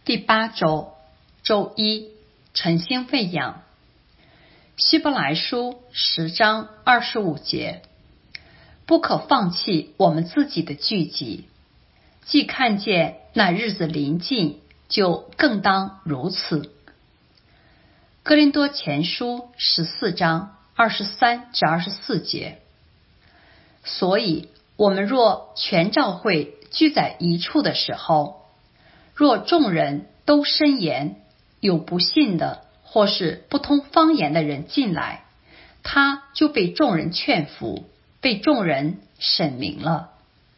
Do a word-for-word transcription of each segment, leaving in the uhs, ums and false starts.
第八周，周一，晨星喂养。希伯来书十章二十五节，不可放弃我们自己的聚集，既看见那日子临近，就更当如此。哥林多前书十四章二十三至二十四节，所以我们若全教会聚在一处的时候，若众人都申言，有不信的或是不通方言的人进来，他就被众人劝服，被众人审明了。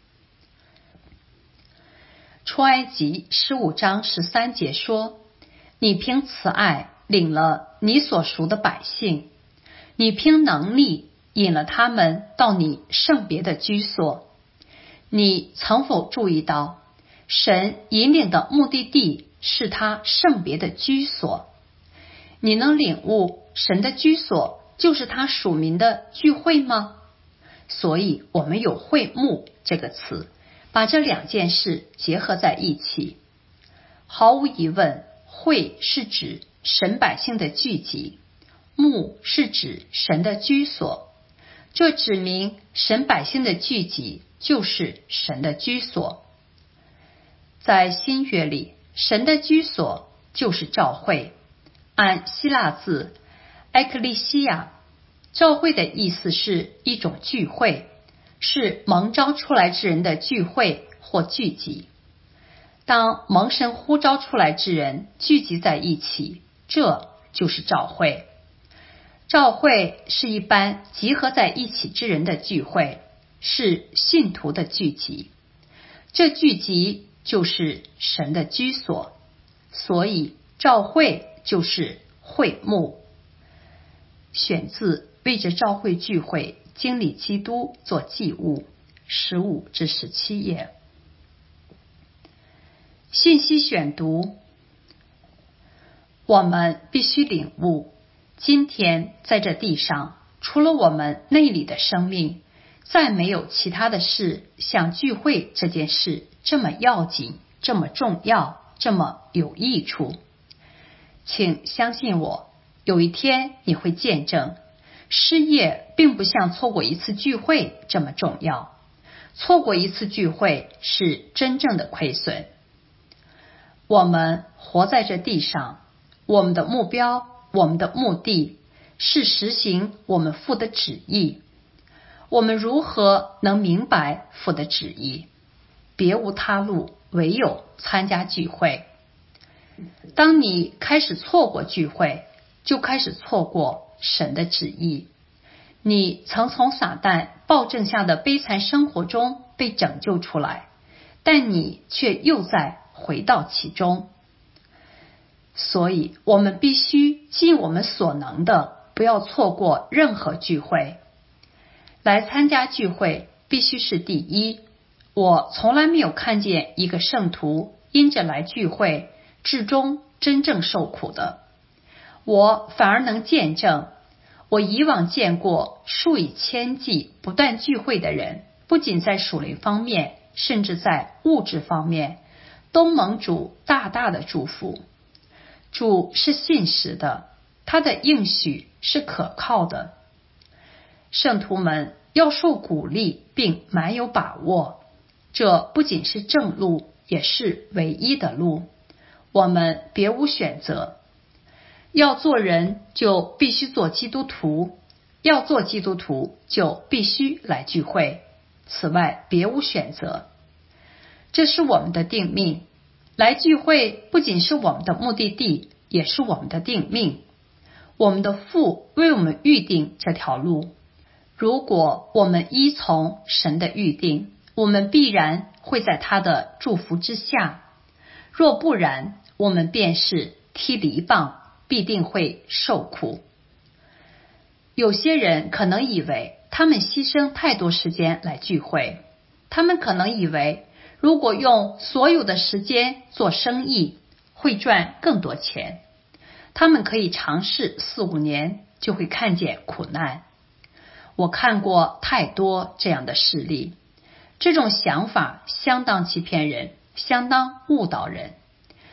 出埃及十五章十三节说，你凭慈爱领了你所赎的百姓，你凭能力引了他们到你圣别的居所。你曾否注意到，神引领的目的地是他圣别的居所？你能领悟神的居所就是他属民的聚会吗？所以我们有会幕这个词，把这两件事结合在一起。毫无疑问，会是指神百姓的聚集，幕是指神的居所。这指明神百姓的聚集就是神的居所。在新约里，神的居所就是教会。按希腊字埃克利西亚，教会的意思是一种聚会，是蒙召出来之人的聚会或聚集。当蒙神呼召出来之人聚集在一起，这就是教会。教会是一般集合在一起之人的聚会，是信徒的聚集。这聚集就是神的居所，所以教会就是会幕。选自为着教会聚会经历基督做祭物，十五至十七页。信息选读，我们必须领悟，今天在这地上，除了我们内里的生命，再没有其他的事像聚会这件事这么要紧，这么重要，这么有益处。请相信我，有一天你会见证，失业并不像错过一次聚会这么重要，错过一次聚会是真正的亏损。我们活在这地上，我们的目标，我们的目的是实行我们父的旨意。我们如何能明白父的旨意？别无他路，唯有参加聚会。当你开始错过聚会，就开始错过神的旨意。你曾从撒旦暴政下的悲惨生活中被拯救出来，但你却又再回到其中。所以我们必须尽我们所能的，不要错过任何聚会。来参加聚会必须是第一。我从来没有看见一个圣徒因着来聚会至终真正受苦的。我反而能见证，我以往见过数以千计不断聚会的人，不仅在属灵方面，甚至在物质方面都蒙主大大的祝福。主是信实的，他的应许是可靠的。圣徒们要受鼓励并蛮有把握，这不仅是正路，也是唯一的路。我们别无选择。要做人就必须做基督徒，要做基督徒就必须来聚会，此外别无选择。这是我们的定命。来聚会不仅是我们的目的地，也是我们的定命。我们的父为我们预定这条路。如果我们依从神的预定，我们必然会在他的祝福之下。若不然，我们便是踢篱笆，必定会受苦。有些人可能以为他们牺牲太多时间来聚会，他们可能以为如果用所有的时间做生意，会赚更多钱。他们可以尝试四五年，就会看见苦难。我看过太多这样的事例，这种想法相当欺骗人，相当误导人。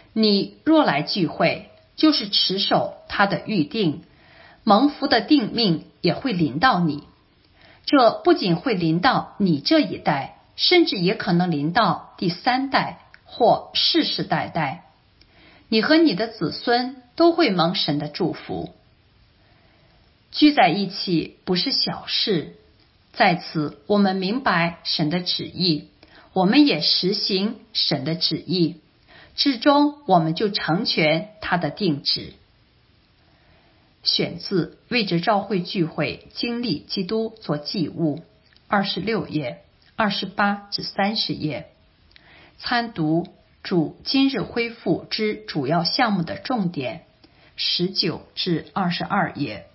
你若来聚会，就是持守他的预定，蒙福的定命也会临到你。这不仅会临到你这一代，甚至也可能临到第三代或世世代代。你和你的子孙都会蒙神的祝福。聚在一起不是小事，在此我们明白神的旨意，我们也实行神的旨意，至终我们就成全他的定旨。选自为着召会聚会经历基督做祭物，二十六页、二十八至三十页。参读主今日恢复之主要项目的重点，十九至二十二页。